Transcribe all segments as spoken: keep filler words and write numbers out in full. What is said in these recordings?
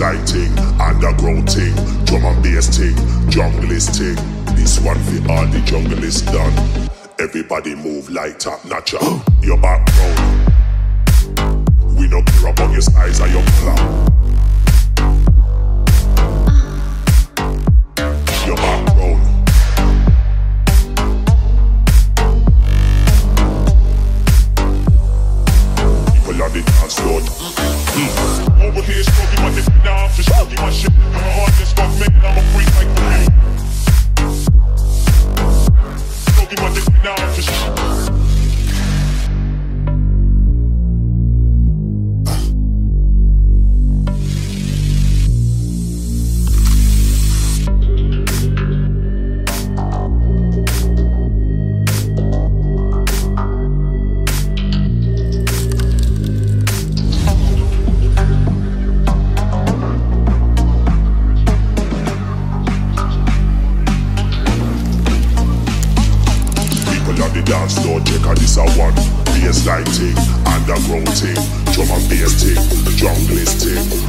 Bassline thing, underground thing, drum and bass thing, junglist thing. This one for all the junglist done. Everybody move like top notcher. Your background. We no care about your size or your color. Your background. People on the dance floor. Mm. Over here, smoking my dip now. I'm just smoking my shit. My heart just got made. I'm a freak like me. Smoking my dip now. I'm just. Dance floor, check out this a one. Bassline thing, underground thing, drum and bass thing, junglist thing.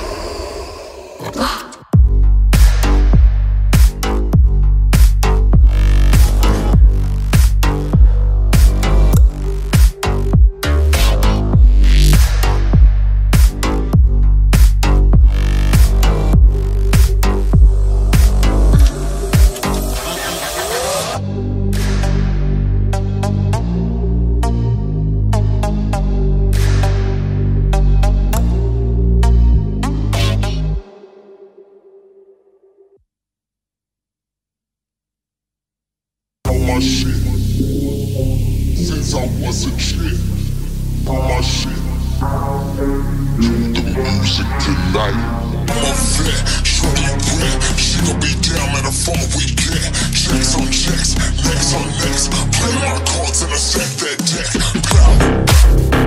My shit since I was a kid. My shit to the music tonight. I'm a vet, shorty wet. She gon' be down at the phone we get. Checks on checks, necks on necks. Play my cards and I set that deck. Pow.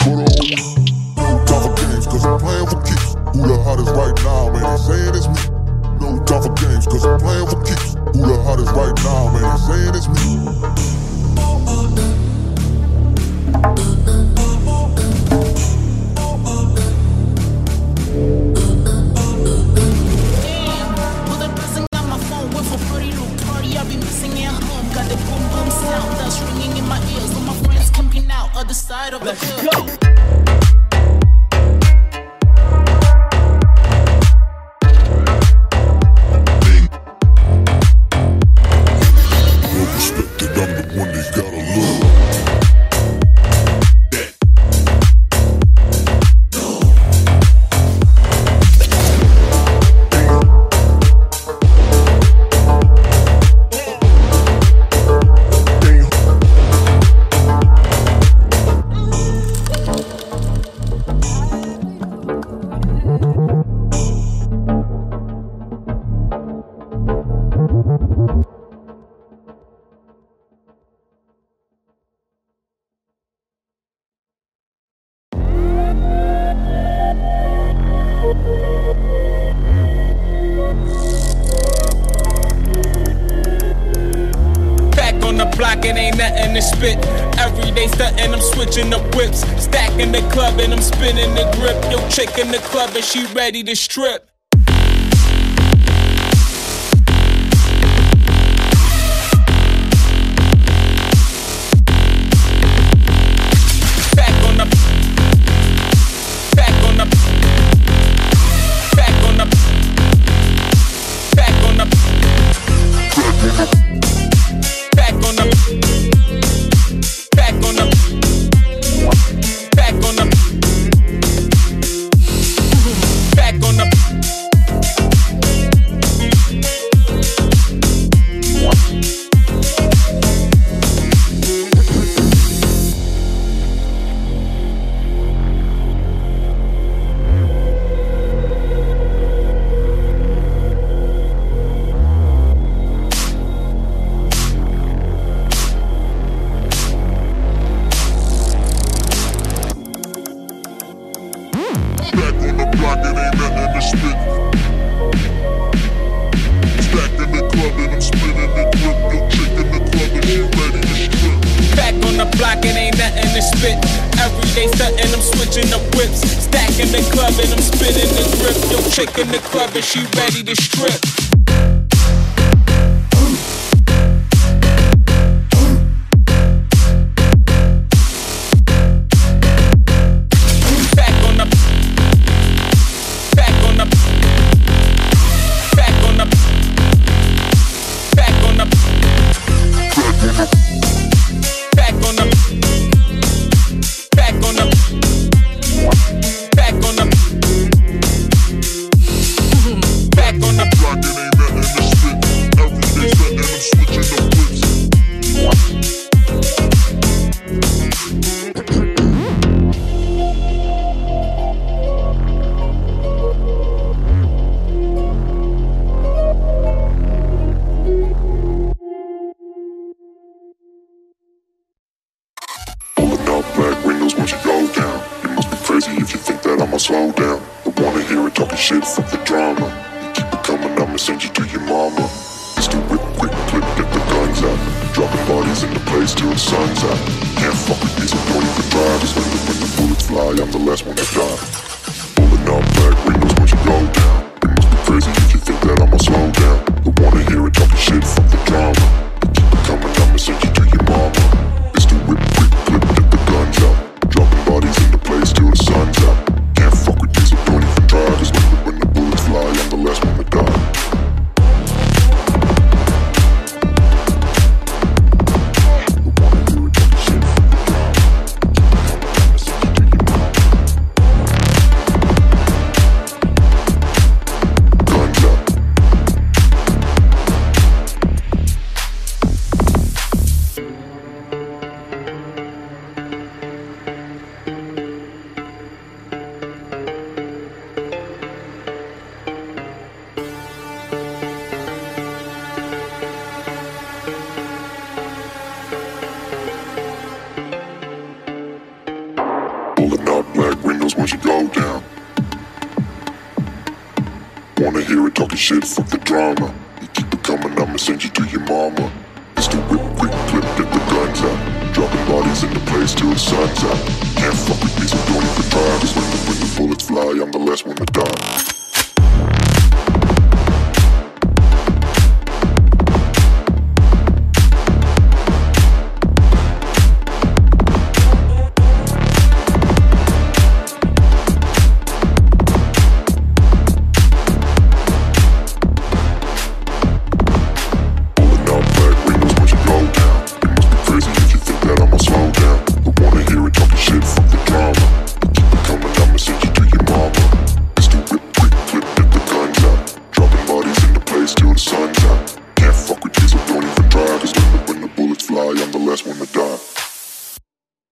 for the old. No time for games, cause I'm playing for keeps. Who the hottest right now, man? They saying it's me. No time for games, cause I'm playing for keeps. Who the hottest right now, man? They saying it's me. Other side of the hill. Well respected, I'm the one they gotta love. It ain't nothing to spit. Every day stuntin', I'm switching up whips. Stacking the club and I'm spinning the grip. Yo, chick in the club and she ready to strip. Back on the Back on the Back on the Back on the Back on the Back on the Back on the Back on the block, it ain't nothing to spit. Every day stuntin', I'm switching up whips. Stacking the club and I'm spinning the grip. Yo, chick in the club and she ready to strip. Slow down, I wanna hear it talking shit, fuck the drama. You keep it coming, I'ma send you to your mama. It's the whip, quick clip, get the guns out. Dropping bodies in the place till the sun's out. Can't fuck with these, don't even drive. Cause when the, when the bullets fly, I'm the last one to die. Pulling out black windows when you go down. You must be crazy if you think that I'ma slow down. I wanna hear it talking shit, fuck the drama. You keep it coming, I'ma send you to your mama. It's the whip, quick clip, get the guns out. Dropping bodies in the place till the sun's out. Can't fuck with these, don't even try. Cause when the, when the bullets fly, I'm the last one to die. Rolling up black windows when she go down. Wanna hear it talking shit, fuck the drama. You keep it coming, I'ma send you to your mama. It's the whip, quick clip, get the guns out. Dropping bodies in the place till the sun's out. Can't fuck with me, so don't even try. Cause when the, when the bullets fly, I'm the last one to die. I'm the last one to die.